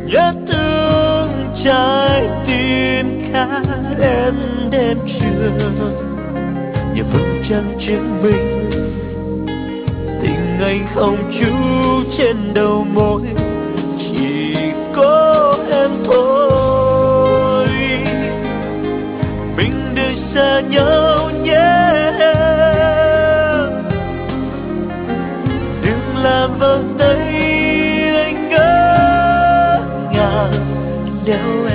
nhớ thương trái tim khát em đêm trường, nhờ vầng trăng chứng minh tình anh không chú trên đầu môi, chỉ có em thôi. Mình đừng xa nhau nhé, đừng làm vỡ tay anh ngỡ ngàng đeo